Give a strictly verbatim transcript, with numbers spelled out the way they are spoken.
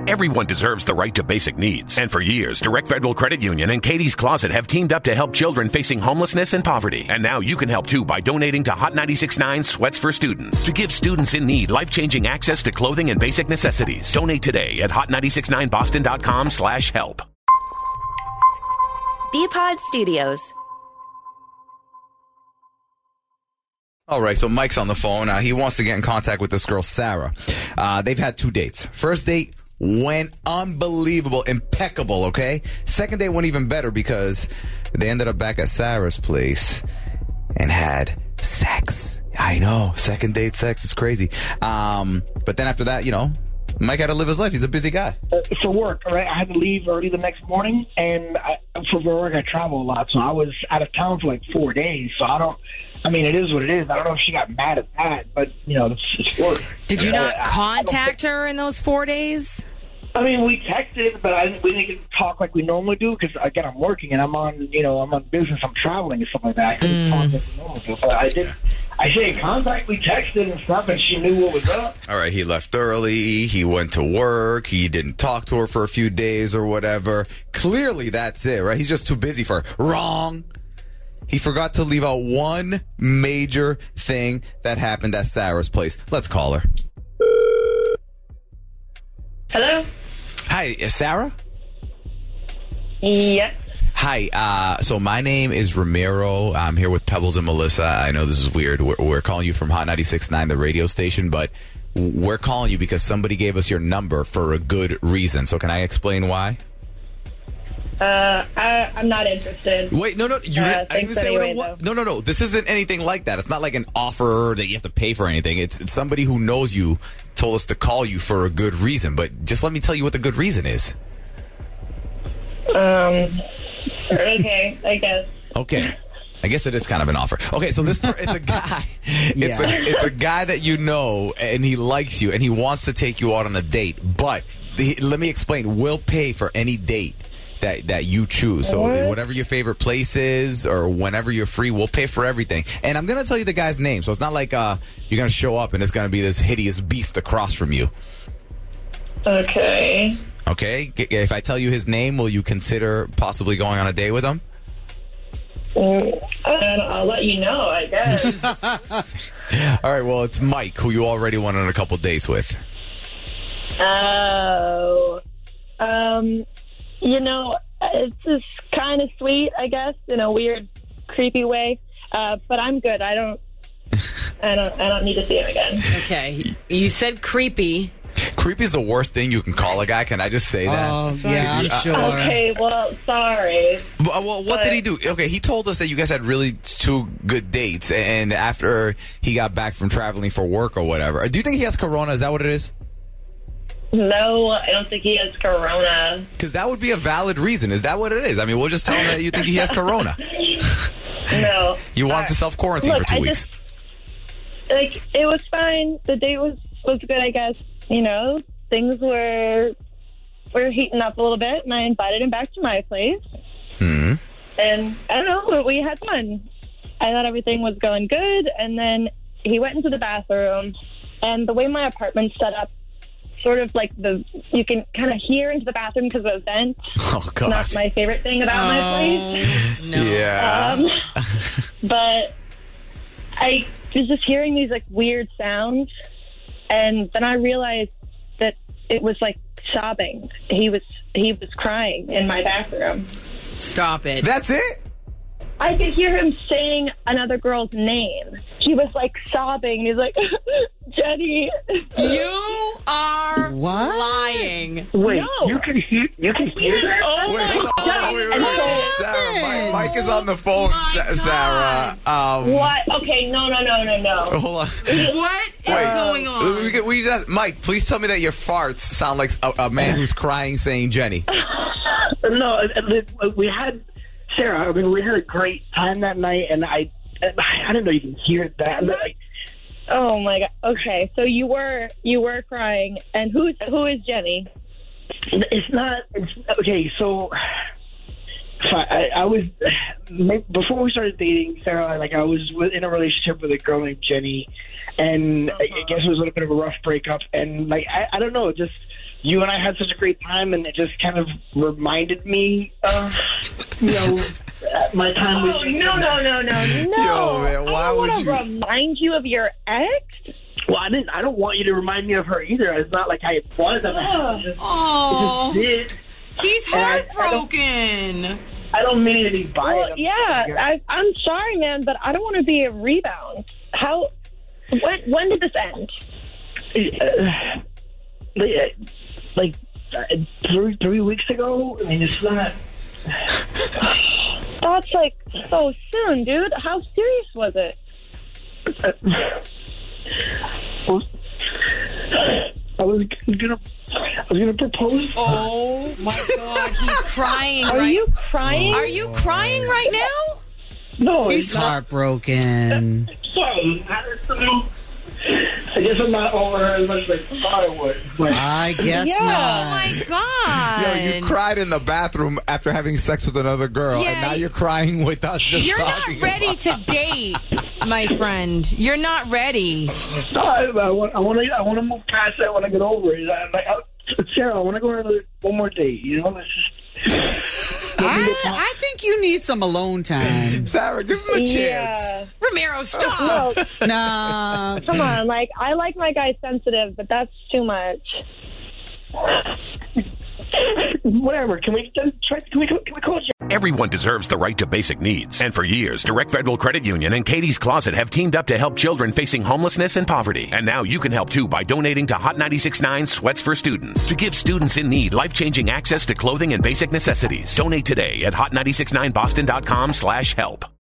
Everyone deserves the right to basic needs. And for years, Direct Federal Credit Union and Katie's Closet have teamed up to help children facing homelessness and poverty. And now you can help too by donating to Hot ninety-six point nine Sweats for Students to give students in need life-changing access to clothing and basic necessities. Donate today at hot nine six nine boston dot com slash help. B-Pod Studios. All right, so Mike's on the phone. Uh, he wants to get in contact with this girl, Sarah. Uh, they've had two dates. First date went unbelievable, impeccable, okay? Second date went even better because they ended up back at Sarah's place and had sex. I know, second date sex is crazy. Um, but then after that, you know, Mike had to live his life. He's a busy guy. Uh, for work, right? I had to leave early the next morning, and I, for work, I travel a lot, so I was out of town for like four days. So I don't. I mean, it is what it is. I don't know if she got mad at that, but you know, it's, it's work. Did you I mean, not I, contact I her in those four days? I mean, we texted, but I, we didn't talk like we normally do because again, I'm working and I'm on, you know, I'm on business. I'm traveling and stuff like that. I couldn't mm. talk like we normally do, but I did. I stayed in contact. We texted and stuff, and she knew what was up. All right, he left early. He went to work. He didn't talk to her for a few days or whatever. Clearly, that's it, right? He's just too busy for her. Wrong. He forgot to leave out one major thing that happened at Sarah's place. Let's call her. Hello? Hi, is Sarah? Yes. Hi, uh, so my name is Ramiro. I'm here with Pebbles and Melissa. I know this is weird. We're, we're calling you from Hot ninety-six point nine, the radio station, but we're calling you because somebody gave us your number for a good reason. So can I explain why? Uh, I, I'm not interested. Wait, no, no, you uh, didn't, I didn't say anyway, what it was. No, no, no. This isn't anything like that. It's not like an offer that you have to pay for anything. It's, it's somebody who knows you told us to call you for a good reason. But just let me tell you what the good reason is. Um, okay, I guess. Okay. I guess it is kind of an offer. Okay, so this per- it's a guy. It's Yeah. a it's a guy that you know, and he likes you, and he wants to take you out on a date. But the, let me explain. We'll pay for any date that that you choose. So What? whatever your favorite place is, or whenever you're free, we'll pay for everything. And I'm gonna tell you the guy's name, so it's not like uh you're gonna show up and it's gonna be this hideous beast across from you. Okay. Okay, if I tell you his name, will you consider possibly going on a date with him? Mm, and I'll let you know, I guess. All right, well, it's Mike, who you already went on a couple dates with. Oh. Um, you know, it's just kind of sweet, I guess, in a weird, creepy way. Uh, but I'm good. I don't, I don't, I don't need to see him again. Okay. You said creepy. Creepy is the worst thing you can call a guy. Can I just say that? Oh, yeah, I'm sure. Okay, well, sorry. Well, well, what But- did he do? Okay, he told us that you guys had really two good dates, and after he got back from traveling for work or whatever. Do you think he has corona? Is that what it is? No, I don't think he has corona. Because that would be a valid reason. Is that what it is? I mean, we'll just tell him that you think he has corona. No. You want him to Uh, self-quarantine look, for two I weeks. just- like, it was fine. The date was, was good, I guess. You know, things were were heating up a little bit, and I invited him back to my place. Hmm. And I don't know, we had fun. I thought everything was going good, and then he went into the bathroom, and the way my apartment's set up, sort of like the you can kind of hear into the bathroom because of a vent. Oh, God. Not my favorite thing about my place. No. Yeah. Um, but I was just hearing these like weird sounds, and then I realized that it was like sobbing. He was he was crying in my bathroom. Stop it. That's it? I could hear him saying another girl's name. He was like sobbing. He's like, Jenny. You are What? lying. Wait, No. you can hear you can hear that? Oh, Wait, my hold on. God. Wait, wait, And wait. so- Sarah, Mike, happened? Mike is on the phone, My Sa- Sarah. Um, What? Okay, no, no, no, no, no. Hold on. What is Wait. going on? We, can- we just, Mike, please tell me that your farts sound like a, a man who's crying saying Jenny. No, uh, we had Sarah. I mean, we had a great time that night, and I, I didn't know you can hear that. Like, Oh my God. Okay, so you were you were crying, and who's who is Jenny? it's not. It's, okay, so, so I, I was before we started dating, Sarah. Like, I was with- in a relationship with a girl named Jenny, and I guess it was a little bit of a rough breakup. And like, I, I don't know, just you and I had such a great time, and it just kind of reminded me of, you know, my time with Oh, no, no, no, no, no. Yo, man, why I don't would want to you- remind you of your ex. Well, I didn't. I don't want you to remind me of her either. It's not like I was at Ugh. it just, Oh, it just did. he's And I- I don't- heartbroken. I don't mean it to be biased. Well, yeah, I, I'm sorry, man, but I don't want to be a rebound. How? When? When did this end? Uh, like, like uh, three three weeks ago. I mean, it's not. That's like so soon, dude. How serious was it? Uh, well, I was gonna. I was gonna propose. Oh my God, he's crying. Are right? you crying? Are you crying right now? No, He's it's not. heartbroken. Sorry, I I guess I'm not over her as much as I thought I would. But I guess Yeah. Oh not. my God. Yo, you cried in the bathroom after having sex with another girl, Yeah, and now you- you're crying with us just You're not talking ready about to date, my friend. You're not ready. no, I, I want. I want to. I want to move past that. I want to get over it. I, like, I, Sarah, I want to go on another one more date. You know, it's just. I, I think you need some alone time. Sarah, give him a chance. Yeah. Ramiro, stop. No, Nah. come on. Like, I like my guy sensitive, but that's too much. Whatever. Can we just try? Can we? Can we call it? Everyone deserves the right to basic needs. And for years, Direct Federal Credit Union and Katie's Closet have teamed up to help children facing homelessness and poverty. And now you can help too by donating to Hot ninety-six point nine Sweats for Students to give students in need life-changing access to clothing and basic necessities. Donate today at hot nine six nine boston dot com slash help.